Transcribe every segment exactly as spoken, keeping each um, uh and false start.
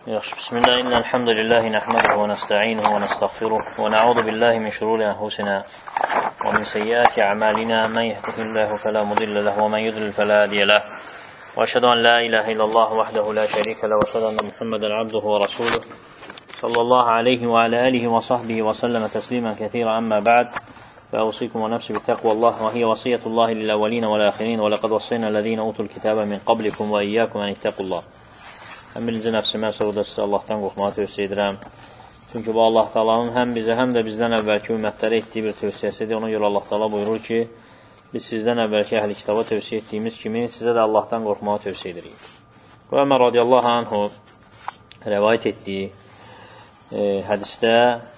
Yaxşı, bismillah, innə elhamdülillahi nəhməduhu və nəstə'inuhu və nəstəğfiruh və na'udhu billahi min şururi anfusina və min seyyiati a'malina men yehdihillahu fela mudilla lahu və men yudlil fela hadiya lahu və əşhədu an la ilaha illallah vahdehu la şerike lehu və əşhədu enne Muhammeden abduhu və rasuluh sallallahu aleyhi və ala alihi və sahbihi və sallama təslimen kəsiran amma ba'd فأوصيكم ونفسي بتقوى الله وهي وصية الله للأولين والآخرين ولقد وصينا الذين أوتوا الكتاب من قبلكم وإياكم أن اتقوا الله. Həm birinci nəfsimə, sonra da sizə Allahdan qorxmağı tövsiyə edirəm. Çünki bu Allah Taala'nın həm bizə, həm də bizdən əvvəlki ümmətlərə etdiyi bir tövsiyəsidir. Ona görə Allah Taala buyurur ki, biz sizdən əvvəlki əhl-i kitaba tövsiyə etdiyimiz kimi sizə də Allahdan qorxmağı tövsiyə edirik. Və Ömər radiyallahu anhu rəvayət etdiyi e, hədisdə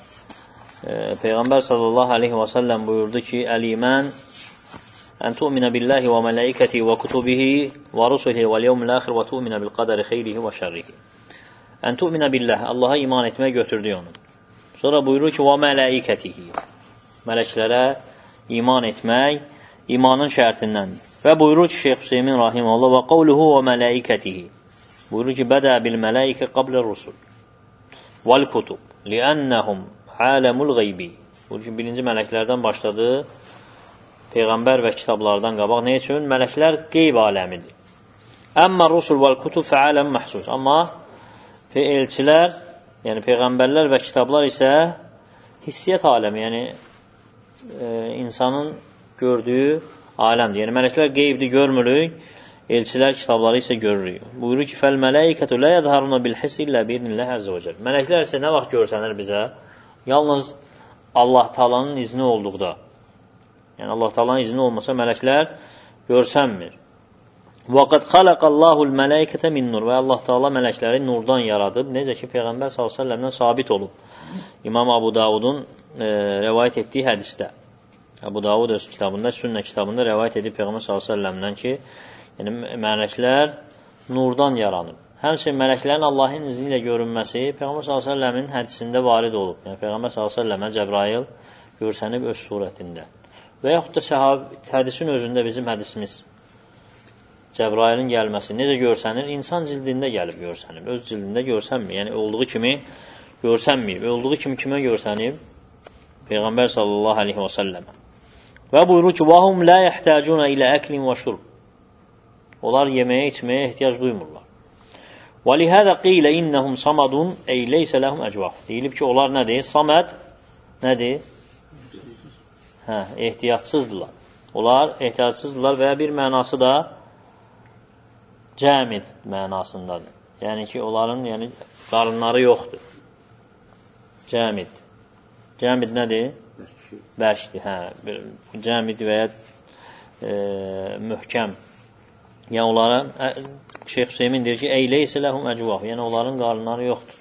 e, Peyğəmbər sallallahu aleyhi və səlləm buyurdu ki, Əl-İman أن تؤمن بالله وملائكته وكتبه ورسله واليوم الآخر وتؤمن بالقدر خيره وشره. أن تؤمن بالله, Allah'a iman etməyə götürdü onu. Sonra buyurur ki, وملائكته, mələklərə iman etmək imanın şərtindəndir. Və buyurur ki, Şeyx Hüseymin rahimehullah və qavluhu وملائكته, buyurur ki, bədə bil-mələikə qablə rusul vəl-kutub li'annəhum aləmul qeybi. Buyurur ki, birinci mələklərdən başladı. Peyğəmbər və kitablardan qabaq. Ne üçün? Mələklər qeyb aləmidir. Əmmə rusul vəl kutub fəaləm məhsus. Amma elçilər, yəni Peyğəmbərlər və kitablar isə hissiyyət aləmi, yəni e, insanın gördüyü aləmdir. Yəni mələklər qeybdir, görmürük, elçilər, kitabları isə görürük. Buyurur ki, fəl-mələikətü lə yədharuna bil-hiss illə bi-idnillah əzzə və cəl. Mələklər isə nə vaxt görsənir bizə? Yalnız Allah Taala'nın izni olduqda. Yəni Allah Taala'nın izni olmasa mələklər görsənmir. Vaqad xalaqallahu al-mələikətə min nur. Və Allah Taala mələkləri nurdan yaradıb. Necə ki Peyğəmbər sallallahu əleyhi və səlləmdən sabit olub. İmam Abu Davudun e, rivayet etdiyi hədisdə. Abu Davud öz kitabında, Sünnə kitabında rivayet edib Peyğəmbər sallallahu əleyhi və səlləmdən ki, yəni mələklər nurdan yaranıb. Həmçinin mələklərin Allahın izni ilə görünməsi Peyğəmbər sallallahu əleyhi və səlləmin hədisində varid olub. Yəni Peyğəmbər sallallahu əleyhi və səlləmə Cəbrail görsənib öz surətində. Və yaxud da səhab, hədisin özündə bizim hədisimiz Cəbrailin gəlməsi necə görsənir? İnsan cildində gəlib görsənir. Öz cildində görsənmir. Yəni olduğu kimi görsənmir. Olduğu kimi kimə görsənib? Peyğəmbər sallallahu aleyhi və səlləm. Və buyurur ki, وَهُمْ لَا يَحْتَاجُونَ إِلَى أَكْلٍ وَشُرْبٍ. Onlar yeməyə, içməyə ehtiyac duymurlar. وَلِهَذَا قِيلَ إِنَّهُمْ صَمَدٌ أَيْ لَيْسَ لَهُمْ أَجْوَافٌ. Deyilib ki, onlar nədir? Saməd nədir? Hə, ehtiyatsızdırlar. Onlar ehtiyatsızdırlar və bir mənası da cəmid mənasındadır. Yəni ki, onların yəni, qarınları yoxdur. Cəmid. Cəmid nədir? Bərkdir. Hə, cəmid və ya e, möhkəm. Yəni, onların, Şeyx Hüseymin deyir ki, əyləysə ləhum əcvah. Yəni, onların qarınları yoxdur.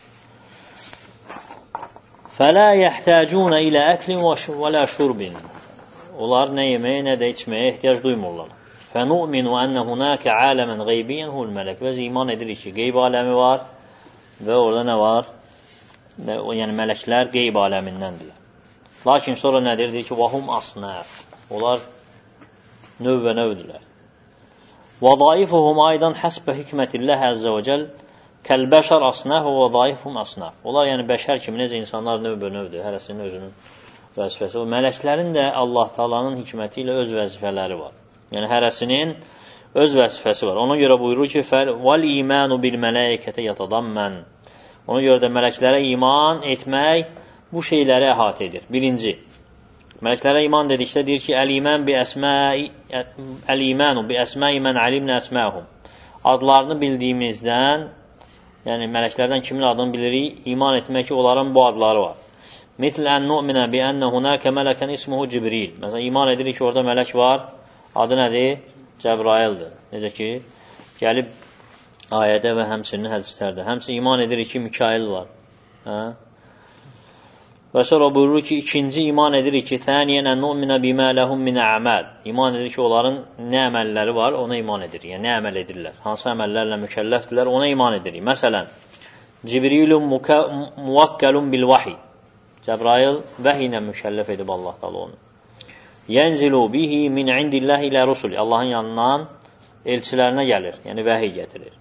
فَلَا يَحْتَاجُونَ إِلَى أَكْلٍ وَلَا شُرْبٍ. Onlar nə yeməyə, nə də içməyə ehtiyac duymurlar. فَنُؤْمِنُ أَنَّ هُنَاكَ عَالَمًا غَيْبِيًا هُوَ الْمَلَكُ. Biz iman edirik ki, qeyb aləmi var və orada nə var? Yəni, mələklər qeyb aləmindəndirlər. Lakin sonra nədir? Deyir ki, وَهُمْ أَصْنَافٌ. Onlar növ və növdürlər. وَضَائِفُهُمْ أَيْضًا حَسْبَ حِكْمَةِ اللَّهِ عَزَّ وَجَلَّ Kəl-bəşər asnaf və zayıfhum asnaf. Onlar yəni bəşər kimi necə insanlar növbə növdür, hərəsinin özünün vəzifəsi. O mələklərin də Allah Taala'nın hikməti ilə öz vəzifələri var. Yəni hərəsinin öz vəzifəsi var. Ona görə buyurur ki, "Vel imanu bil mələikətə yatadamman." Ona görə də mələklərə iman etmək bu şeyləri əhatə edir. Birinci, mələklərə iman dedikdə deyir ki, "Əl-iman bi əsma'i əl-imanu bi əsma'i men alimna əsma'hum." Adlarını bildiyimizdən, yəni mələklərdən kimin adını bilirik? İman etmək ki, onların bu adları var. Mitl ən nu'minə bi ənə hunəkə mələkən ismuhu Cibril. Məsələn, iman edirik ki, orada mələk var. Adı nədir? Cəbraildir. Necə ki, gəlib ayədə və həmçinin hədislərdə. Həmçinin iman edirik ki, Mikail var. Hə? Və sonra buyurur ki, ikinci iman edirik ki, thəniyən ən nu'minə bimə ləhum minə əməl. İman edirik ki, onların nə əməlləri var, ona iman edirik. Yəni, nə əməl edirlər? Hansı əməllərlə mükəlləfdirlər, ona iman edirik. Məsələn, Cibrilun muvakkəlun bil vahiy. Cəbrail vəhiy ilə mükəlləf edib Allah Taala onu. Yənzilu bihi min indillahi ilə rusuli. Allahın yanından elçilərinə gəlir, yəni vəhiy gətirir.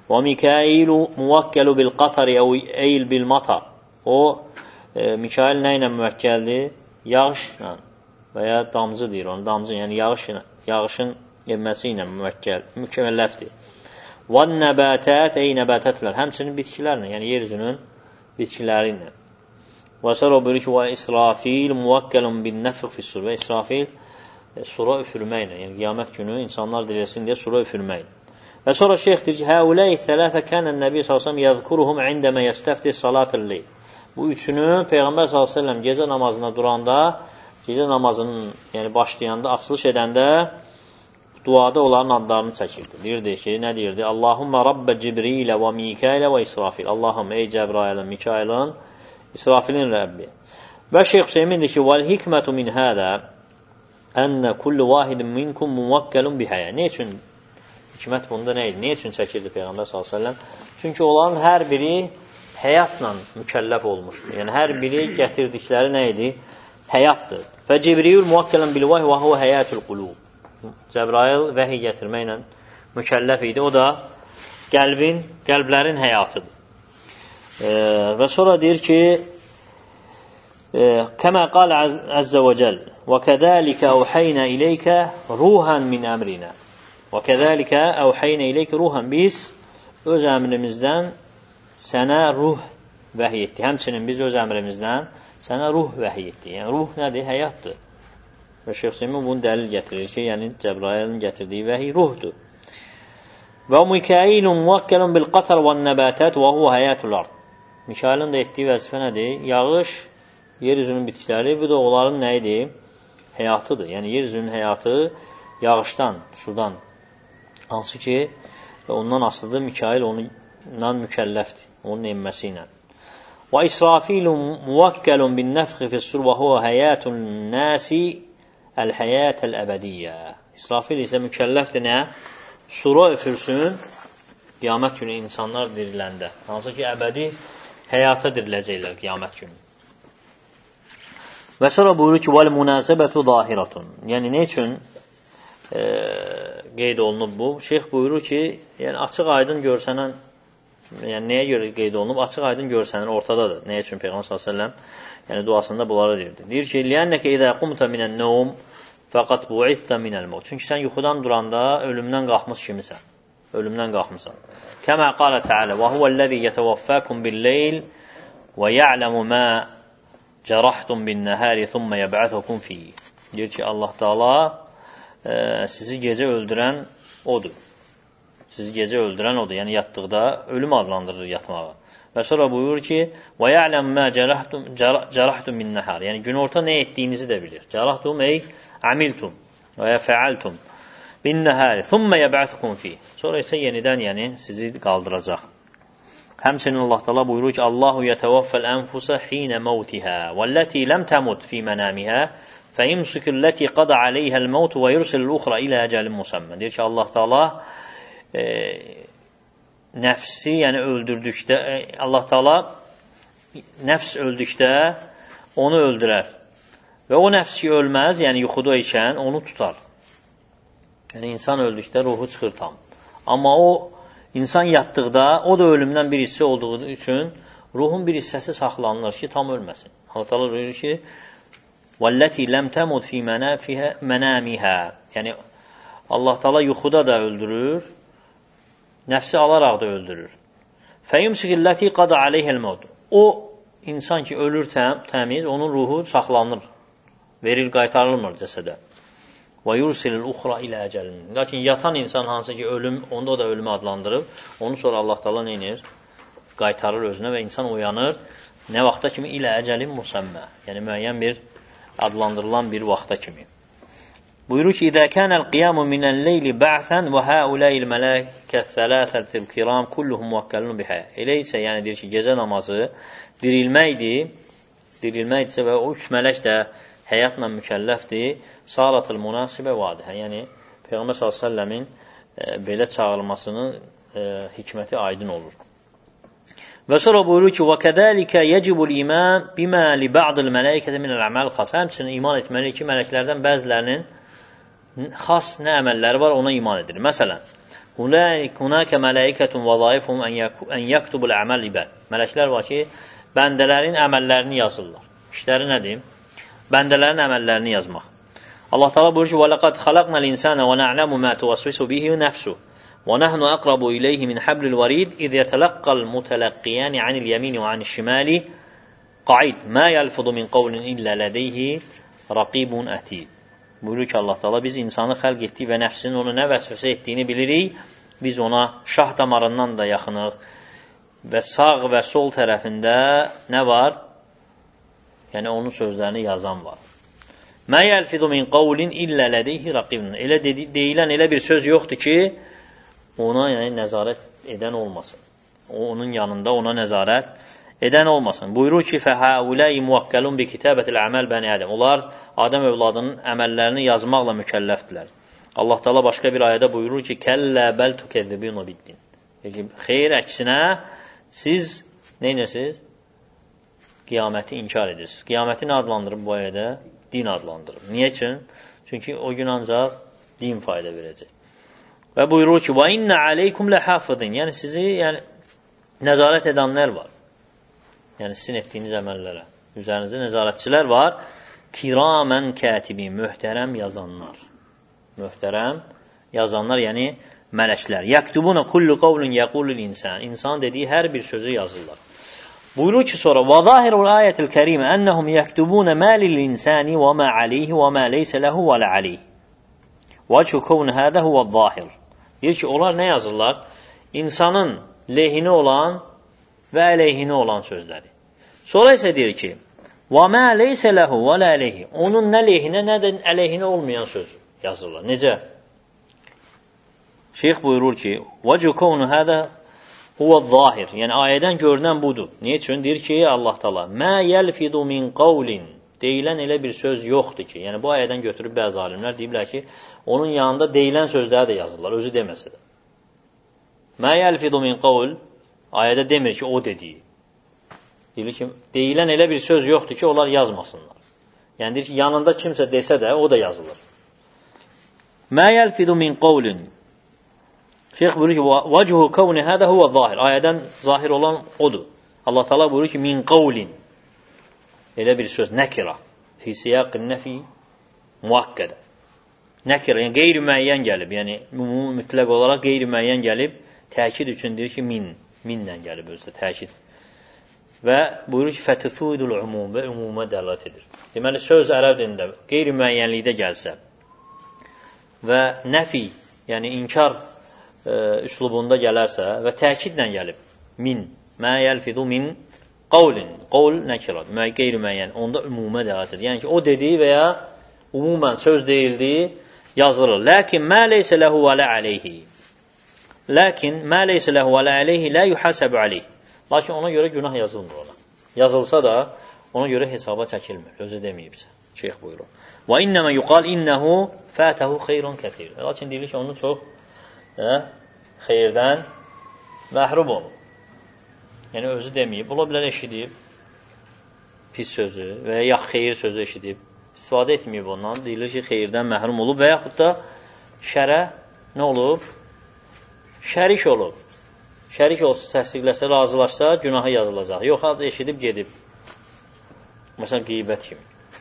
Və Mikailu muvakkəlu bil qatari eyl bil matar. O, e, Mikail nə ilə müvəkkəldir? Yağışla və ya damcı deyir onu, damcı, yəni yağış, yağışın yenməsi ilə müvəkkəl, mükəlləfdir. Və nəbətət ey nəbətətlər, həmçinin bitkilərlə, yəni yer üzünün bitkiləri ilə. Və sonra buyurur ki, və İsrafil muvakkəlun bin nəfq fissur. Və İsrafil e, sura üfürməklə, yəni qiyamət günü insanlar diləsin deyə sura üfürməklə. Və sonra şeyx deyir ki, həuləy thələtə kənən nəbi sallallahu əleyhi və səlləm yəzkuruhum indəmə yəstəfti salatəl-leyl. Bu üçünü Peyğəmbər sallallahu əleyhi və səlləm gecə namazına duranda, gecə namazının yəni başlayanda, açılış edəndə duada onların adlarını çəkirdi. Deyirdi ki, nə deyirdi? Allahumma Rabbə Cibrilə və Mikailə və İsrafil. Allahım, ey Cəbrailin, Mikailin, İsrafilin Rəbbi. Və şeyx Hüseymin deyir ki, vəl hikmətu min hədə ənə kullu vahidin minkum muvakkəlun bihəyə. Ne üçün? Hikmət bunda nə idi? Ne üçün çəkirdi Peyğəmbər sallallahu əleyhi və səlləm? Çünki onların hər biri həyatla mükəlləf olmuşdur. Yəni, hər biri gətirdikləri nə idi? Həyatdır. Və Cibriyül muvakkələn bil-vəhi və huvə həyətul qulub. Cəbrail vəhiy gətirməklə mükəlləf idi. O da qəlbin, qəlblərin həyatıdır. E, və sonra deyir ki, kəmə qal əzzə və cəl və kədəlikə əvhəynə iləykə ruhən min əmrinə. Və kəzəlikə əvhəynə iləykə ruhən. Biz öz əmrimizdən sənə ruh vəhiy etdik. Həmçinin biz öz əmrimizdən sənə ruh vəhiy etdik. Yəni, ruh nədir? Həyatdır. Və Şeyx Hüseymin bunu dəlil gətirir ki, yəni Cəbrailin gətirdiyi vəhiy ruhdur. Və Mikailun muvakkəlun bil qatar və nəbətət və huvə həyətul ard. Mikailin də etdiyi vəzifə nədir? Yağış, yer üzünün bitkiləri, bu da onların nə idi? Həyatıdır. Yəni, yer üzünün həyatı yağışdan, sudan. Hansı ki, ondan asılıdır, Mikail onunla mükəlləfdir, onun enməsi ilə. Və İsrafilun muvakkəlun bin nəfxi fissur və huvə həyətun nəsi əl-həyətəl əbədiyyə. İsrafil isə mükəlləfdir nə? Sura üfürsün, qiyamət günü insanlar diriləndə. Hansı ki, əbədi həyata diriləcəklər qiyamət günü. Və sonra buyurur ki, vəl-munəsəbətu zahiratun. Yəni, nə üçün e, qeyd olunub bu? Şeyx buyurur ki, yəni açıq aydın görsənən, yəni nəyə görə qeyd olunub? Açıq aydın görsənən ortadadır. Nə üçün Peyğəmbər sallallahu əleyhi və səlləm yəni duasında bunları deyirdi. Deyir ki, "Li'anneke izâ qumta minən-nevm faqat bu'ithta minəl-maut." Çünki sən yuxudan duranda ölümdən qalxmış kimisən. Ölümdən qalxmısan. Kəmə qala Teala: "Və huvellezî yetevaffakum bil-leyl və ya'lemu mâ cerahtum bin-nahâri thumma yeb'athukum fîh." Deyir ki, Allah Teala e, sizi gecə öldürən odur. Sizi gecə öldürən odur. Yəni yatdıqda ölüm adlandırır yatmağa. Və sonra buyurur ki, "Və ya'lem ma cerahtum cerahtum bin-nahar." Yəni günorta nə etdiyinizi də bilir. Cerahtum ey amiltum və ya fa'altum bin-nahar, thumma yeb'athukum fi. Sonra isə yenidən yəni sizi qaldıracaq. Həmçinin Allah Teala buyurur ki, "Allahu yetevaffal enfusa hina mautiha, vellati lam tamut fi manamiha, feyumsiku allati qada alayha al-maut ve yursilu al-ukhra ila ajalin musamma." Deyir ki, Allah Teala e, nəfsi, yəni öldürdükdə, Allah Teala nəfs öldükdə onu öldürər. Və o nəfs ki ölməz, yəni yuxuda ikən onu tutar. Yəni insan öldükdə ruhu çıxır tam. Amma o insan yatdıqda, o da ölümdən bir hissə olduğu üçün ruhun bir hissəsi saxlanılır ki, tam ölməsin. Allah Teala buyurur ki, "Vallati lam tamut fi manamiha." Yəni Allah Teala yuxuda da öldürür, nəfsi alaraq da öldürür. Feyumsikillati qada aleyhel-maut. O insan ki ölür təm, təmiz, onun ruhu saxlanır, verir, qaytarılmır cəsədə. Və yursilul-ukhra ilə ajalin. Lakin yatan insan hansı ki ölüm, onda da ölümü adlandırıb, onu sonra Allah Teala nə edir? Qaytarır özünə və insan uyanır. Nə vaxta kimi? İlə ajalin musamma. Yəni müəyyən bir adlandırılan bir vaxta kimi. Buyurur ki, "İzâ kânel qiyamu minel-leyli ba'san və hâulâil melâkes-selâsetul kiram kulluhum muvakkəlun bihâ." Elə isə yəni deyir ki, gecə namazı dirilməkdir. Dirilməkdirsə və o üç mələk də həyatla mükəlləfdir. Salatul munasibə vadihə. Yəni Peyğəmbər sallallahu əleyhi və səlləmin e, belə çağırılmasının e, hikməti aydın olur. Və sonra buyurur ki, "Və kədəlikə yecibul iman bima li ba'dil mələikəti minəl a'mal xas." Həmçinin iman etməli ki, mələklərdən bəzilərinin xas nə əməlləri var, ona iman edilir. Məsələn, Hunaka mələikətun vəzaifhum ən yaktubul əməl ibad. Mələklər var ki, bəndələrin əməllərini yazırlar. İşləri nədir? Bəndələrin əməllərini yazmaq. Allah Teala buyurur ki: "Və laqad xalaqnal insana və na'lamu ma tuwaswisu bihi nafsuhu və nahnu aqrabu ilayhi min hablil varid iz yatalaqqal mutalaqqiyan 'anil yamini və 'anil şimali qa'id ma yalfudu min qawlin illa ladayhi raqibun atid." Buyurur ki, Allah Teala biz insanı xəlq etdik və nəfsinin onu nə vəsvəsə etdiyini bilirik. Biz ona şah damarından da yaxınıq və sağ və sol tərəfində nə var? Yəni onun sözlərini yazan var. Mə yəlfidu min qavlin illə lədeyhi raqibun. Elə deyilən elə bir söz yoxdur ki, ona yəni nəzarət edən olmasın. O onun yanında ona nəzarət edən olmasın. Buyurur ki, fəhəuləyi muvakkəlun bi kitabətil əməl bəni Ədəm. Onlar Adəm övladının əməllərini yazmaqla mükəlləfdirlər. Allah Teala başqa bir ayədə buyurur ki, kəllə bəl tükəzzibun biddin. Xeyr, əksinə siz nə edirsiniz? Qiyaməti inkar edirsiniz. Qiyaməti nə adlandırıb bu ayədə? Din adlandırıb. Niyə üçün? Çünki o gün ancaq din fayda verəcək. Və buyurur ki, və innə aleykum ləhafidin. Yəni sizi yəni, nəzarət edənlər var. Yəni sizin etdiyiniz əməllərə. Üzərinizdə nəzarətçilər var. Kiramən kətibin. Möhtərəm yazanlar. Möhtərəm yazanlar, yəni mələklər. Yaktubuna kullu qavlun yaqulul insan. İnsan dediyi hər bir sözü yazırlar. Buyurur ki sonra və zahirul ayətil kərimə ennəhum yaktubuna ma lil insani və ma alayhi və ma leysə lehu və la alayhi. Və çukun hada huwa zahir. Deyir ki, onlar nə yazırlar? İnsanın lehinə olan və əleyhinə olan sözləri. Sonra isə deyir ki, və ma leysə lehu və la alayhi. Onun nə lehinə, nə də əleyhinə olmayan söz yazırlar. Necə? Şeyx buyurur ki, və çukun hada huwa zahir. Yəni ayədən görünən budur. Niyə üçün? Deyir ki, Allah Teala, mə yəlfidu min qavlin. Deyilən elə bir söz yoxdur ki. Yəni bu ayədən götürüb bəzi alimlər deyiblər ki, onun yanında deyilən sözləri də yazırlar, özü deməsə də. Mə yəlfidu min qavl ayədə demir ki, o dediyi. Deyir ki, deyilən elə bir söz yoxdur ki, onlar yazmasınlar. Yəni deyir ki, yanında kimsə desə də o da yazılır. Mə yəlfidu min qavlin. Şeyx buyurur ki, vəcuhu kavni hədə huvə zahir. Ayədən zahir olan odur. Allah Teala buyurur ki, min qavlin. Elə bir söz, nəkira. Fi siyaqin nəfi muakkədə. Nəkira, yəni qeyri-müəyyən gəlib. Yəni mütləq olaraq qeyri-müəyyən gəlib. Təkid üçün deyir ki, min. Minlə gəlib özdə, təkid. Və buyurur ki, fətufudul umum və umuma dəlat edir. Deməli, söz ərəb dilində qeyri-müəyyənlikdə gəlsə və nəfi, yəni inkar üslubunda gələrsə və təkidlə gəlib. Min. Mə yəlfidu min qavlin. Qavl nəkirad. Qeyri-müəyyən. Onda umumə dəlat edir. Yəni ki, o dediyi və ya umumən söz deyildiyi yazılır. Lakin mə leysə ləhu və lə aleyhi. Lakin mə leysə ləhu və lə aleyhi lə yuhasəbü aleyhi. Lakin ona görə günah yazılmır ona. Yazılsa da ona görə hesaba çəkilmir. Özü deməyibsə. Şeyx buyurur. Və innəmə yuqal innəhu fətəhu xeyrun kəthir. Lakin deyilir ki, onu çox Hə? xeyirdən məhrub olub. Yəni özü deməyib, ola bilər eşidib pis sözü və ya yaxud xeyir sözü eşidib, istifadə etməyib ondan, deyilir ki, xeyirdən məhrum olub və yaxud da şərə nə olub? Şərik olub. Şərik olsa, təsdiqləsə, razılaşsa, günahı yazılacaq. Yox, az eşidib, gedib. Məsələn, qeybət kimi.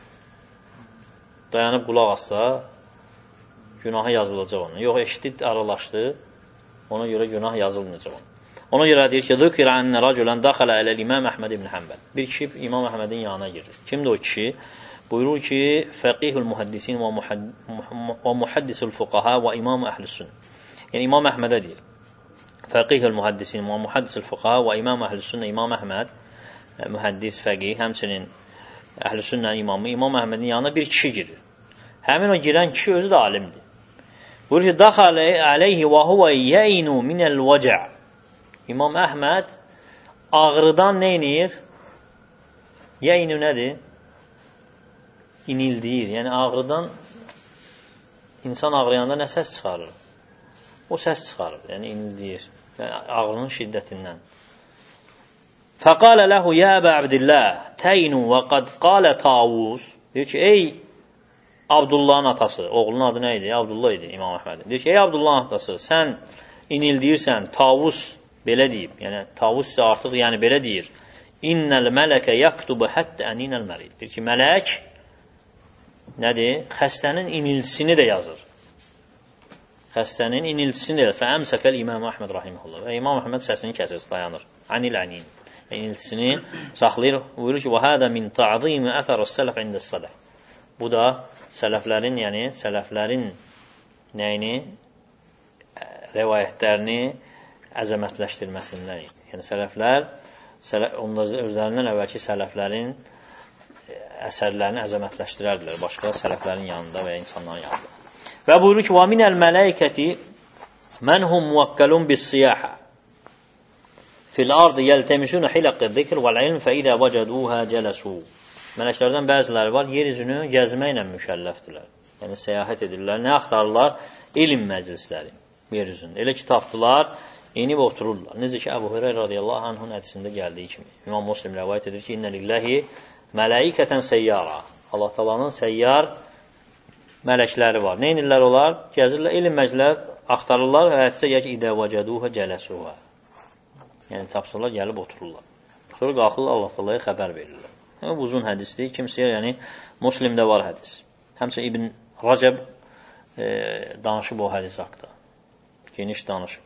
Dayanıb qulaq assa, günahı yazılacaq ona. Yox, eşitdi, aralaşdı, ona görə günah yazılmayacaq ona. Ona görə deyir ki, zükir ənə rəculən daxalə ələl İmam Əhməd ibn Həmbəl. Bir kişi İmam Əhmədin yanına girir. Kimdir o kişi? Buyurur ki, fəqihul muhəddisin və muhəddisul fuqaha və İmam əhlüsün. Yəni İmam Əhmədə deyir. Fəqihul muhəddisin və muhəddisul fuqaha və İmam əhlüsün. İmam Əhməd, mühəddis, fəqih, həmçinin əhlüsünlə imamı, İmam Əhmədin yanına bir kişi girir. Həmin o girən kişi özü də alimdir. Buyurur ki, daxalə aleyhi və huvə yəynu minəl vəcə. İmam Əhməd ağrıdan nə inir? Yəynu nədir? İnildiyir. Yəni ağrıdan insan ağrıyanda nə səs çıxarır? O səs çıxarır. Yəni inildiyir. Yəni, ağrının şiddətindən. Fəqalə ləhu yə əbə Abdillah təynu və qad qalə Tavus. Deyir ki, ey Abdullahın atası, oğlunun adı nə idi? Abdullah idi İmam Əhmədin. Deyir ki, ey Abdullahın atası, sən inildiyirsən, tavus belə deyib, yəni tavus isə artıq yəni belə deyir. İnnəl mələkə yaktubu həttə əninəl mərid. Deyir ki, mələk nədir? Xəstənin iniltisini də yazır. Xəstənin iniltisini də yazır. Fəəmsəkəl İmam Əhməd rahiməhullah. Və İmam Əhməd səsini kəsir, dayanır. Anil ənin. İniltisini saxlayır. Buyurur ki, وَهَذَا مِنْ تَعْظِيمِ أَثَرَ السَّلَفِ عِنْدَ الصَّلَفِ. Bu da sələflərin, yəni sələflərin nəyini, rəvayətlərini əzəmətləşdirməsindən idi. Yəni sələflər, onlar özlərindən əvvəlki sələflərin əsərlərini əzəmətləşdirərdilər başqa sələflərin yanında və insanların yanında. Və buyurur ki, وَمِنَ الْمَلَيْكَةِ مَنْ هُمْ مُوَكَّلُونَ بِالسِّيَاحَةِ فِي الْأَرْضِ يَلْتَمِسُونَ حِلَقَ الذِّكْرِ وَالْعِلْمِ فَإِذَا وَجَدُوهَا جَلَسُوا. Mələklərdən bəziləri var, yer üzünü gəzməklə mükəlləfdirlər. Yəni səyahət edirlər. Nə axtarırlar? İlm məclisləri yer üzündə. Elə ki tapdılar, enib otururlar. Necə ki Əbu Hüreyrə radiyallahu anhun hədisində gəldiyi kimi. İmam Müslim rəvayət edir ki, İnnə lillahi mələikətən səyyara. Allah Taala'nın səyyar mələkləri var. Nə edirlər onlar? Gəzirlər, elm məclisləri axtarırlar və hədisə gəlir ki, İdə vəcəduhə cələsuhə. Yəni tapsırlar, gəlib otururlar. Sonra qalxırlar, Allah Taala'ya xəbər verirlər. Bu uzun hədisdir. Kimsəyə, yəni Müslimdə var hədis. Həmçə İbn Rəcəb e, danışıb o hədis haqqında. Geniş danışıb.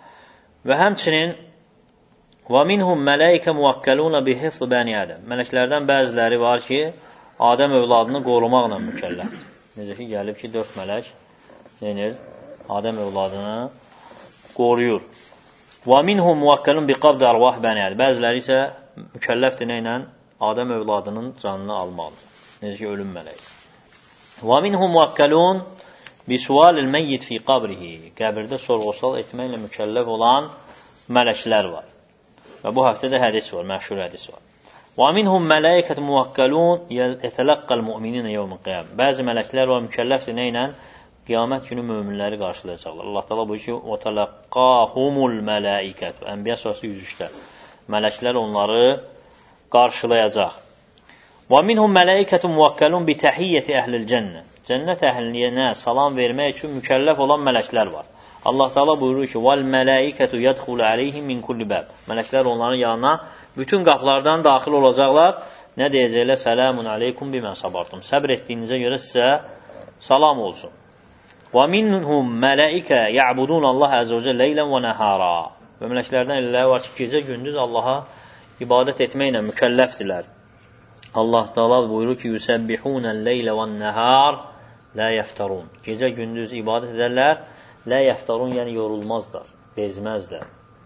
Və həmçinin وَمِنْهُمْ مَلَيْكَ مُوَكَّلُونَ بِحِفْظِ بَنِي Ədəm. Mələklərdən bəziləri var ki, Adəm övladını qorumaqla mükəlləfdir. Necə ki, gəlib ki, dörd mələk denir, Adəm övladını qoruyur. وَمِنْهُمْ مُوَكَّلُونَ بِقَبْدِ أَرْوَاحِ بَنِي Ədəm. Bəziləri isə mükəlləfdir nə ilə? Adəm övladının canını almalıdır. Necə ki, ölüm mələyi. وَمِنْهُمْ مُوَكَّلُونَ بِسُوَالِ الْمَيِّتِ فِي قَبْرِهِ. Qəbirdə sorğu-sual etməklə mükəlləf olan mələklər var. Və bu həftədə hədis var, məşhur hədis var. وَمِنْهُمْ مَلَائِكَةٌ مُوَكَّلُونَ يَتَلَقَّى الْمُؤْمِنِينَ يَوْمَ الْقِيَامَةِ. Bəzi mələklər var, mükəlləfdir nə ilə? Qiyamət günü möminləri qarşılayacaqlar. Allah Taala buyurur ki: "وَتَلَقَّاهُمُ الْمَلَائِكَةُ." Ənbiya surəsi yüz üçdə. Mələklər onları qarşılayacaq. وَمِنْهُمْ مَلَائِكَةٌ مُوَكَّلُونَ بِتَحِيَّةِ أَهْلِ الْجَنَّةِ. Cənnət əhlinə salam vermək üçün mükəlləf olan mələklər var. Allah Taala buyurur ki: "Vəl-mələikətu yədxulu aleyhim min kulli bab." Mələklər onların yanına bütün qapılardan daxil olacaqlar. Nə deyəcəklər? "Selamun aleykum bimə sabartum." Səbr etdiyinizə görə sizə salam olsun. وَمِنْهُمْ مَلَائِكَةٌ يَعْبُدُونَ اللَّهَ عَزَّ وَجَلَّ لَيْلًا وَنَهَارًا. Və mələklərdən elələri var ki, gecə gündüz Allaha ibadət etməklə mükəlləfdirlər. Allah Taala buyurur ki: "Yusabbihunal-leyla wan-nahar la yaftarun." Gecə gündüz ibadət edərlər, la yaftarun, yəni yorulmazlar, bezməzlər.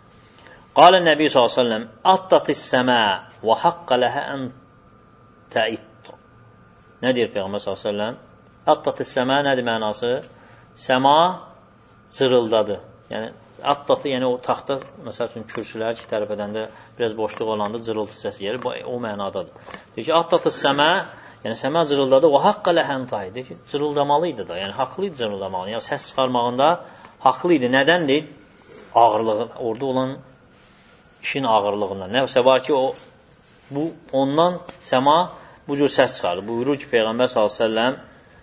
Qala Nəbi sallallahu əleyhi və səlləm: "Attatis-səma və haqqa laha an ta'it." Nə deyir Peyğəmbər sallallahu əleyhi və səlləm? Attatis-səma nədir mənası? Səma cırıldadı. Yəni attatı, yəni o taxta, məsəl üçün kürsülər iki tərəf edəndə biraz boşluq olanda cırıltı səsi gəlir. O mənadadır. Deyir ki, attatis-səma, yəni səma cırıldadı. Və haqqa laha an ta'it. Deyir ki, cırıldamalıydı da. Yəni haqlı idi cırıldamalı. Yəni səs çıxarmağında haqlı idi. Nədəndir? Ağırlığı, orada olan işin ağırlığından. Nəsə var ki, o bu ondan səma bu cür səs çıxarır. Buyurur ki, Peyğəmbər sallallahu əleyhi və səlləm: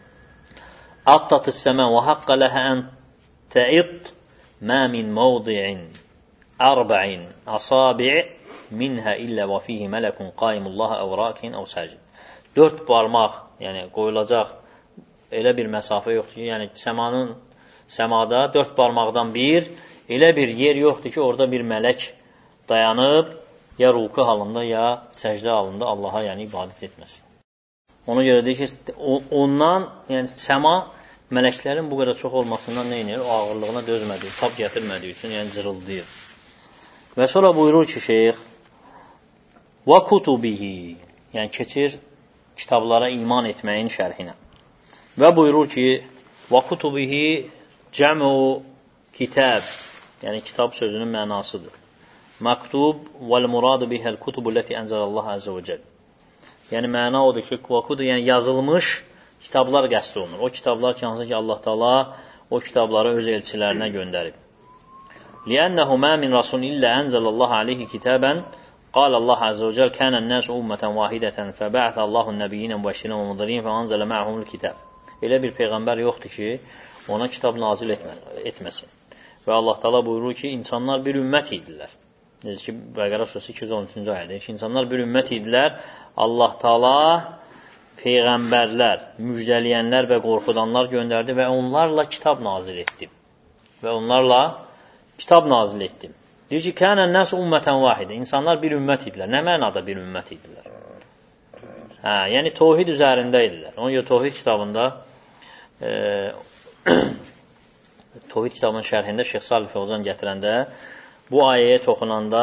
"Attatis-səma və haqqa laha an ta'it ma min mawdi'in arba'in asabi' minha illa və fihi malakun qa'imullaha aw rakin aw sajid." Dörd barmaq, yəni qoyulacaq elə bir məsafə yoxdur ki, yəni səmanın səmada dörd barmaqdan bir elə bir yer yoxdur ki, orada bir mələk dayanıb ya ruku halında ya səcdə halında Allaha yəni ibadət etməsin. Ona görə deyir ki, ondan, yəni səma mələklərin bu qədər çox olmasından nə edir? O ağırlığına dözmədiyi, tab gətirmədiyi üçün, yəni cırıldayır. Və sonra buyurur ki, şeyx: "Və kutubihi", yəni keçir kitablara iman etməyin şərhinə. Və buyurur ki, "Və kutubihi cəmu kitab", yəni kitab sözünün mənasıdır. Maktub vəl-muradu bihəl kutubu ləti ənzəlallahu əzzə və cəl. Yəni məna odur ki, vakudu, yəni yazılmış kitablar qəsd olunur. O kitablar ki, hansı ki Allah Taala o kitabları öz elçilərinə göndərib. Li'annahu ma min rasul illa anzalallahu alayhi kitaban qala Allah əzzə və cəl kana-n-nasu ummatan wahidatan feba'atha Allahu an-nabiyyin mubashirin və munzirin və anzala ma'ahumul kitab. Elə bir peyğəmbər yoxdur ki, ona kitab nazil etməsin. Və Allah Teala buyurur ki, insanlar bir ümmət idilər. Necə ki, Bəqərə surəsi iki yüz on üçüncü ayədə ki, insanlar bir ümmət idilər. Allah Teala peyğəmbərlər, müjdələyənlər və qorxudanlar göndərdi və onlarla kitab nazil etdi. Və onlarla kitab nazil etdi. Deyir ki, kənən nəs ümmətən vahidə. İnsanlar bir ümmət idilər. Nə mənada bir ümmət idilər? Hə, yəni təvhid üzərində idilər. Ona görə təvhid kitabında e, təvhid kitabının şərhində Şeyx Salih Fəvzan gətirəndə bu ayəyə toxunanda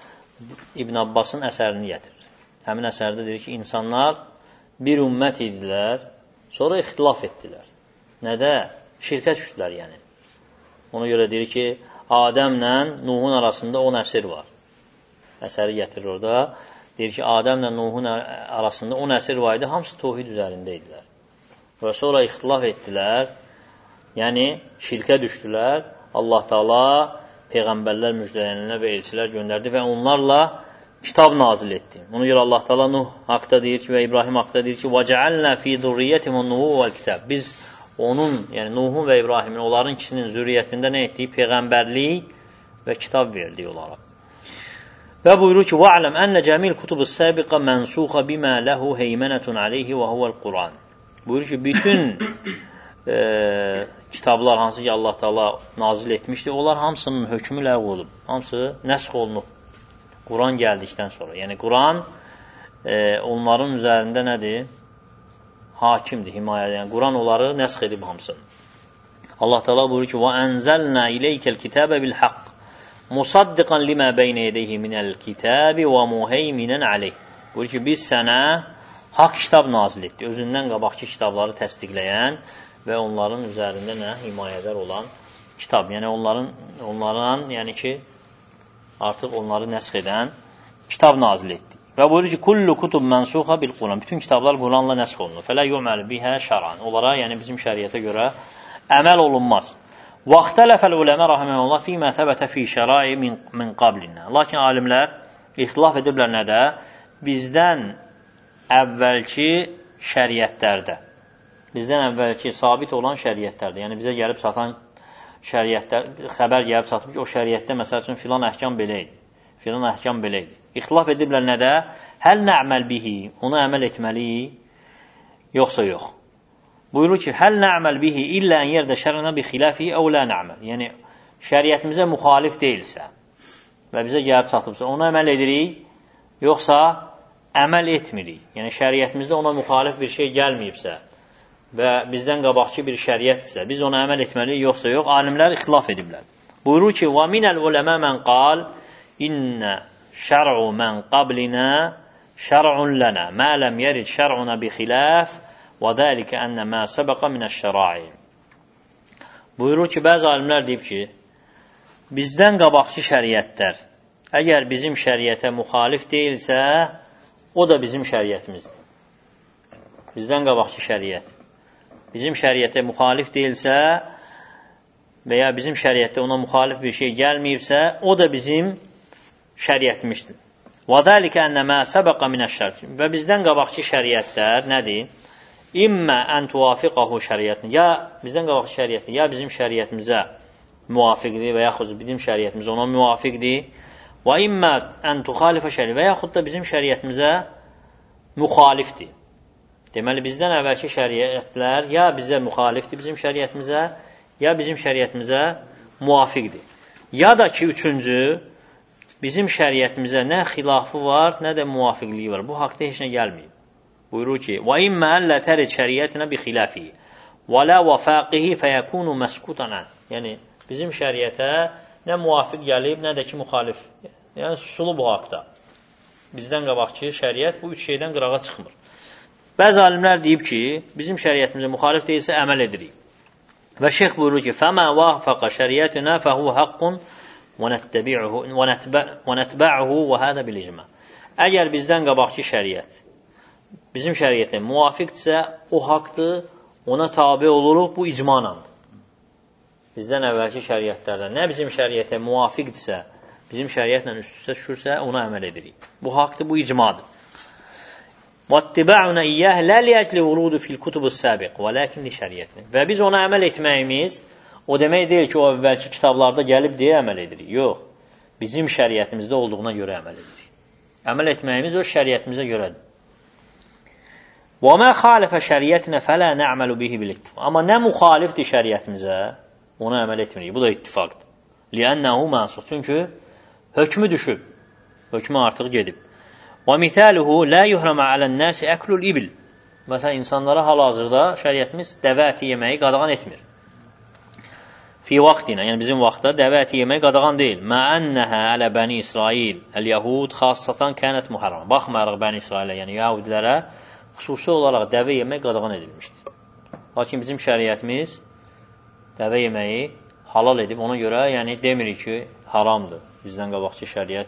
İbn Abbasın əsərini gətirir. Həmin əsərdə deyir ki, insanlar bir ümmət idilər, sonra ixtilaf etdilər. Nədə? Şirkə düşdülər yəni. Ona görə deyir ki, Adəmlə Nuhun arasında on əsr var. Əsəri gətirir orada. Deyir ki, Adəmlə Nuhun arasında on əsr var idi, hamısı təvhid üzərində idilər. Və sonra ixtilaf etdilər, yəni şirkə düşdülər. Allah Teala peyğəmbərlər, müjdələnlər və elçilər göndərdi və onlarla kitab nazil etdi. Ona görə Allah Teala Nuh haqda deyir ki, və İbrahim haqda deyir ki, وَجَعَلْنَا فِي ذُرِّيَّتِهِمُ النُّبُوَّةَ وَالْكِتَابَ. Biz onun, yəni Nuhun və İbrahimin, onların ikisinin zürriyyətində nə etdik? Peyğəmbərlik və kitab verdik onlara. Və buyurur ki, وَعْلَمْ أَنَّ جَمِيلْ كُتُبُ السَّابِقَ مَنْسُوخَ بِمَا لَهُ هَيْمَنَةٌ عَلَيْهِ وَهُوَ الْقُرْآنِ. Buyurur ki, bütün e, kitablar hansı ki Allah Teala nazil etmişdi, onlar hamısının hökmü ləğv olub, hamısı nəsx olunub. Quran gəldikdən sonra. Yəni, Quran e, onların üzərində nədir? Hakimdir, himayədir. Yəni, Quran onları nəsx edib hamısını. Allah Teala buyurur ki, وَأَنْزَلْنَا إِلَيْكَ الْكِتَابَ بِالْحَقِّ مُصَدِّقًا لِمَا بَيْنَ يَدَيْهِ مِنَ الْكِتَابِ وَمُهَيْمِنًا عَلَيْهِ. Buyurur ki, biz sənə haqq kitab nazil etdik. Özündən qabaqki kitabları təsdiqləyən və onların üzərində nə? Himayədar olan kitab. Yəni, onların, onların, yəni ki, artıq onları nəsx edən kitab nazil etdi. Və buyurur ki, kullu kutub mənsuxa bil Quran. Bütün kitablar Quranla nəsx olunur. Fələ yu'məl bihə şəran. Onlara, yəni bizim şəriətə görə əməl olunmaz. Vaxtələfəl uləmə rahiməhullah fīmə təbətə fī şərai min, min qablinə. Lakin alimlər ixtilaf ediblər nədə? Bizdən əvvəlki şəriətlərdə. Bizdən əvvəlki sabit olan şəriətlərdə. Yəni, bizə gəlib satan şəriətdə, xəbər gəlib satıb ki, o şəriətdə məsəl üçün filan əhkam belə idi. Filan əhkam belə idi. İxtilaf ediblər nədə? Həl nə'məl bihi, ona əməl etməliyik, yoxsa yox. Buyurur ki, həl nə'məl bihi illə ən yerdə şərənə bi xilafi əv lə nə'məl. Yəni, şəriətimizə müxalif deyilsə və bizə gəlib satıbsa, ona əməl edirik, yoxsa əməl etmirik. Yəni, şəriətimizdə ona müxalif bir şey gəlməyibsə və bizdən qabaqçı bir şəriətdirsə, biz ona əməl etməliyik, yoxsa yox, alimlər ixtilaf ediblər. Buyurur ki, وَمِنَ الْعُلَمَا مَنْ قَالْ إِنَّ شَرْعُ مَنْ قَبْلِنَا شَرْعٌ لَنَا مَا لَمْ يَرِدْ شَرْعُنَا بِخِلَافِ وَذَٰلِكَ أَنَّ مَا سَبَقَ مِنَ الشَّرَاعِ. Buyurur ki, bəzi alimlər deyib ki, bizdən qabaqçı şəriətlər, əgər bizim şəriətə müxalif deyilsə, o da bizim şəriətimizdir. Bizdən qabaqçı şəriət. Bizim şəriətə müxalif deyilsə və ya bizim şəriətdə ona müxalif bir şey gəlməyibsə, o da bizim şəriətimizdir. وَذَٰلِكَ أَنَّ مَا سَبَقَ مِنَ الشَّرْعِ. Və bizdən qabaqçı şəriətlər nədir? İmmə ən tuvafiqahu şəriətin. Ya bizdən qabaqçı şəriətdir, ya bizim şəriətimizə müvafiqdir və yaxud bizim şəriətimiz ona müvafiqdir. Və immə ən tuxalifə şəriət və yaxud da bizim şəriətimizə müxalifdir. Deməli, bizdən əvvəlki şəriətlər ya bizə müxalifdir bizim şəriətimizə, ya bizim şəriətimizə müvafiqdir. Ya da ki, üçüncü, bizim şəriətimizə nə xilafı var, nə də müvafiqliyi var. Bu haqda heç nə gəlməyib. Buyurur ki, وَإِمَّا أَلَّا تَرِدْ شَرِيَّتِنَا بِخِلَافِهِ وَلَا وَفَاقِهِ فَيَكُونُ مَسْكُوتًا. Yəni, bizim şəriətə nə müvafiq gəlib, nə də ki, müxalif. Yəni, susulu bu haqda. Bizdən qabaqçı şəriət bu üç şeydən qırağa çıxmır. Bəzi alimlər deyib ki, bizim şəriətimizə müxalif deyilsə, əməl edirik. Və şeyx buyurur ki, فَمَا وَافَقَ شَرِيَتِنَا فَهُوَ حَقٌّ وَنَتْبَعُهُ وَهَذَا بِالْإِجْمَعِ. Əgər bizdən qabaqçı şəriət bizim şəriətə müvafiqdirsə, o haqdır, ona tabi oluruq, bu icmanandır. Bizdən əvvəlki şəriətlərdən nə bizim şəriətə müvafiqdirsə, bizim şəriətlə üst-üstə düşürsə, ona əməl edirik. Bu haqdır, bu icmadır. وَاتِّبَعُنَا إِيَّهِ لَا لِيَجْلِ وُرُودُ فِي الْكُتُبُ السَّابِقِ وَلَكِنْ لِشَرِيَتِنَا. Və biz ona əməl etməyimiz, O demək deyil ki, o əvvəlki kitablarda gəlib deyə əməl edirik. Yox. Bizim şəriətimizdə olduğuna görə əməl edirik. Əməl etməyimiz o şəriətimizə görədir. وَمَا خَالَفَ شَرِيَتِنَا فَلَا نَعْمَلُ بِهِ بِالِاتِّفَاقِ Amma nə müxalifdir şəriətimizə, ona əməl etmirik. Bu da ittifaqdır. لِأَنَّهُ مَنْسُخ Çünki hökmü düşüb. Hökmü artıq gedib. وَمِثَالُهُ لَا يُحْرَمَ عَلَى النَّاسِ أَكْلُ الْإِبِلِ Məsələn, insanlara hal-hazırda şəriətimiz dəvə əti yeməyi qadağan etmir. Fi vaxtina, yəni bizim vaxtda dəvə əti yemək qadağan deyil. Mə ənəhə ələ bəni İsrail, əl-Yahud xassatan kənət muharram. Baxmayaraq bəni İsrailə, yəni Yahudilərə xüsusi olaraq dəvə yemək qadağan edilmişdir. Lakin bizim şəriətimiz dəvə yeməyi halal edib, ona görə yəni demirik ki, haramdır. Bizdən qabaqçı şəriət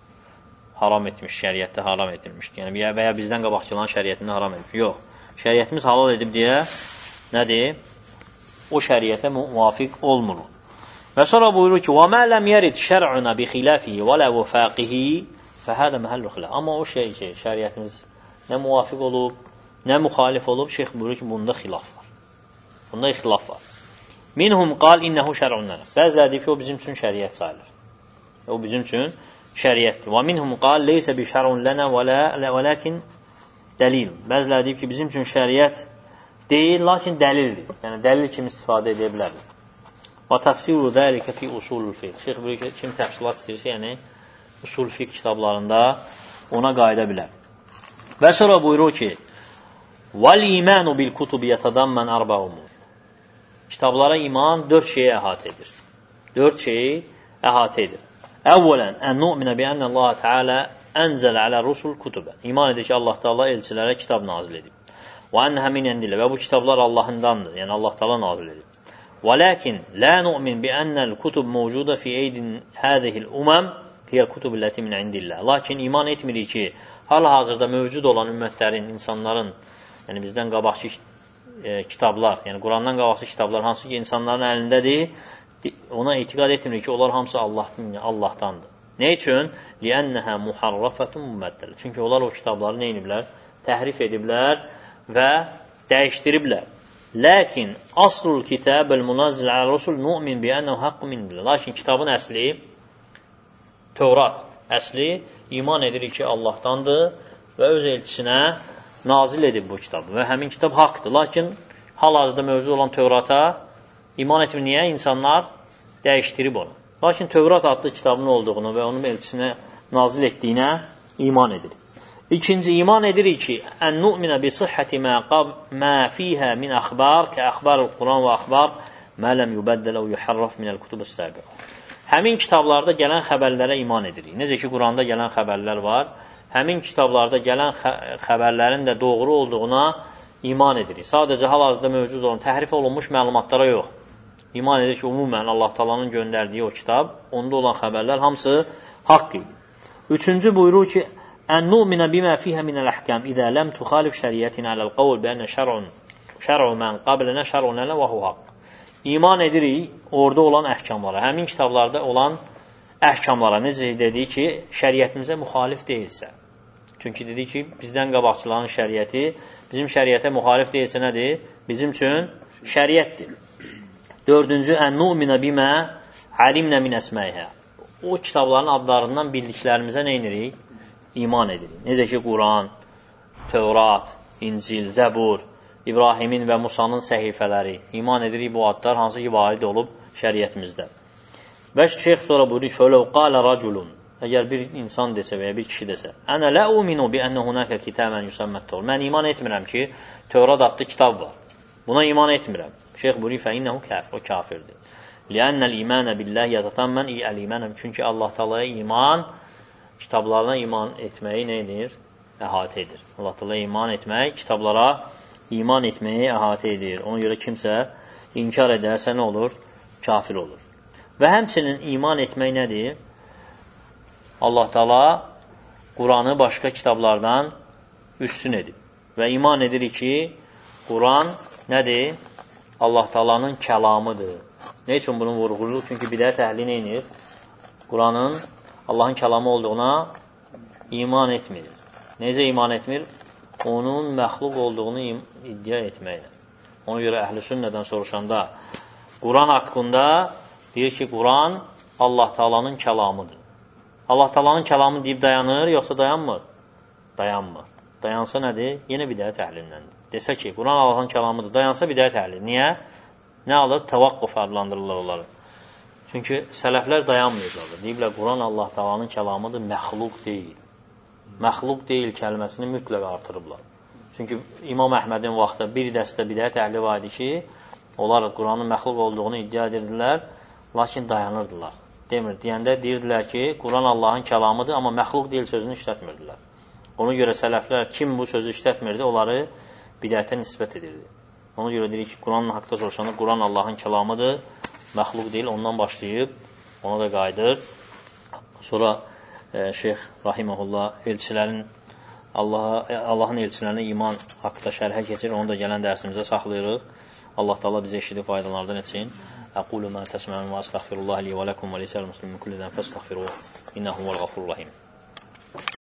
haram etmiş, şəriətdə haram edilmişdir. Yəni və ya bizdən qabaqçıların şəriətində haram edilmiş. Yox, şəriətimiz halal edib deyə nədir? O şəriətə müvafiq olmur. Və sonra buyurur ki, وَمَا لَمْ يَرِدْ شَرْعُنَا بِخِلَافِهِ وَلَا وَفَاقِهِ فَهَذَا مَحَلُّ خِلَافٍ Amma o şey ki, şəriətimiz nə müvafiq olub, nə müxalif olub, şeyx buyurur ki, bunda xilaf var. Bunda ixtilaf var. Minhum qal innehu şər'unna. Bəziləri deyir ki, o bizim üçün şəriət sayılır. O bizim üçün şəriətdir. Və minhum qal leysə bi şər'un lana və lakin dəlil. Bəziləri deyir ki, bizim üçün şəriət deyil, lakin dəlildir. Yəni, dəlil kimi istifadə edə bilərdir. Və təfsiru dəlikə fi usulul fiqh. Şeyx buyurur ki, kim təfsilat istəyirsə, yəni usul fiqh kitablarında ona qayıda bilər. Və sonra buyurur ki, وَالْإِيمَانُ بِالْكُتُبِ يَتَدَمَّنْ أَرْبَعُ أُمُورٍ Kitablara iman dörd şeyi əhatə edir. Dörd şeyi əhatə edir. Əvvələn, ən nu'minə bi ənə Allah Teala ənzələ alə rusul kutubə. İman edir ki, Allah Teala elçilərə kitab nazil edib. Və ənəhə min əndilə. Və bu kitablar Allahındandır. Yəni, Allah Teala nazil edib. Və lakin, lə nu'min bi ənəl kutub mevcuda fi eydin hədihil uməm hiyəl kutub illəti min indillə. Lakin iman etmirik ki, hal-hazırda mövcud olan ümmətlərin, insanların, yəni bizdən qabaqçı e, kitablar, yəni Qurandan qabaqçı kitablar, hansı ki insanların əlindədir, ona etiqad etmirik ki, onlar hamısı Allahdan, Allahdandır. Nə üçün? Liənnəhə muharrafətun müməddələ. Çünki onlar o kitabları nə ediblər? Təhrif ediblər və dəyişdiriblər. Lakin aslul kitab el-munazzil alə rusul nu'min bi ənəhu haqqu minillah. Lakin kitabın əsli Tövrat, əsli iman edirik ki, Allahdandır və öz elçisinə nazil edib bu kitabı və həmin kitab haqdır. Lakin hal-hazırda mövcud olan Tövrata iman etmir. Niyə? İnsanlar dəyişdirib onu. Lakin Tövrat adlı kitabın olduğunu və onun elçisinə nazil etdiyinə iman edirik. İkinci, iman edirik ki, ən nu'minə bi sihhəti mə fiyhə min əxbar kə əxbarul Quran və əxbar mə ləm yubəddələ və yuhərraf minəl kutubus səbiq. Həmin kitablarda gələn xəbərlərə iman edirik. Necə ki, Quranda gələn xəbərlər var, həmin kitablarda gələn xəbərlərin də doğru olduğuna iman edirik. Sadəcə hal-hazırda mövcud olan, təhrif olunmuş məlumatlara yox. İman edir ki, umumən Allah Taala'nın göndərdiyi o kitab, onda olan xəbərlər hamısı haqq idi. Üçüncü buyurur ki, ən nu'minə bimə fiyhə minəl əhkəm idə ləm tuxalif şəriyyətinə aləl qavl bəyənə şər'un şər'u mən qablənə şər'un lənə və hu haqq. İman edirik orada olan əhkamlara, həmin kitablarda olan əhkamlara, necə dedik ki, şəriyyətimizə müxalif deyilsə. Çünki dedik ki, bizdən qabaqçıların şəriyyəti bizim şəriyyətə müxalif deyilsə nədir? Bizim üçün şəriyyətdir. Dördüncü, ən nu'minə bimə alimnə min əsməyhə. O kitabların adlarından bildiklərimizə nə edirik? İman edirik. Necə ki, Quran, Tövrat, İncil, Zəbur, İbrahimin və Musanın səhifələri. İman edirik bu adlar, hansı ki, varid olub şəriyyətimizdə. Və şeyx sonra buyuruyor, fələv qalə raculun. Əgər bir insan desə və ya bir kişi desə, ənə lə uminu bi ənə hunəkə kitəmən yüsəmmətdir. Mən iman etmirəm ki, Tövrat adlı kitab var. Buna iman etmirəm. Şeyx buyuruyor, fə innəhu kafir, o kafirdir. Liənnəl imanə billəh yətətəmmən əl-imanəm. Çünki Allah Taala'ya iman, kitablarına iman etməyi nə edir? Əhatə edir. Allah Taala'ya iman etmək, kitablara iman etməyi əhatə edir. Ona görə kimsə inkar edərsə nə olur? Kafir olur. Və həmçinin iman etmək nədir? Allah Taala Quranı başqa kitablardan üstün edib. Və iman edirik ki, Quran nədir? Allah Taala'nın kəlamıdır. Nə üçün bunu vurğulur? Çünki bidət əhli nə edir? Quranın Allahın kəlamı olduğuna iman etmir. Necə iman etmir? Onun məxluq olduğunu iddia etməklə. Ona görə əhl-i sünnədən soruşanda Quran haqqında deyir ki, Quran Allah Taala'nın kəlamıdır. Allah Taala'nın kəlamı deyib dayanır, yoxsa dayanmır? Dayanmır. Dayansa nədir? Yenə bidət əhlindəndir. Desə ki, Quran Allahın kəlamıdır, dayansa bidət əhli. Niyə? Nə alır? Təvaqquf adlandırırlar onları. Çünki sələflər dayanmıyırlar. Deyiblər, Quran Allah Taala'nın kəlamıdır, məxluq deyil. Məxluq deyil kəlməsini mütləq artırıblar. Çünki İmam Əhmədin vaxtı bir dəstə bidət əhli var idi ki, onlar Quranın məxluq olduğunu iddia edirdilər, lakin dayanırdılar. Demir, deyəndə deyirdilər ki, Quran Allahın kəlamıdır, amma məxluq deyil sözünü işlətmirdilər. Ona görə sələflər kim bu sözü işlətmirdi, onları bidətə nisbət edirdi. Ona görə dedik ki, Quranın haqda soruşanda Quran Allahın kəlamıdır, məxluq deyil, ondan başlayıb, ona da qayıdır. Sonra e, Şeyx Rahiməhullah elçilərin Allah'a, Allahın elçilərinə iman haqda şərhə keçir, onu da gələn dərsimizə saxlayırıq. Allah Taala bizə eşidib faydalardan etsin. Aqulu ma tasma'un və estəğfirullah li və lakum və lisa'il muslimin kulli zənbin fəstəğfiruhu innehu huvel gafurur rahim.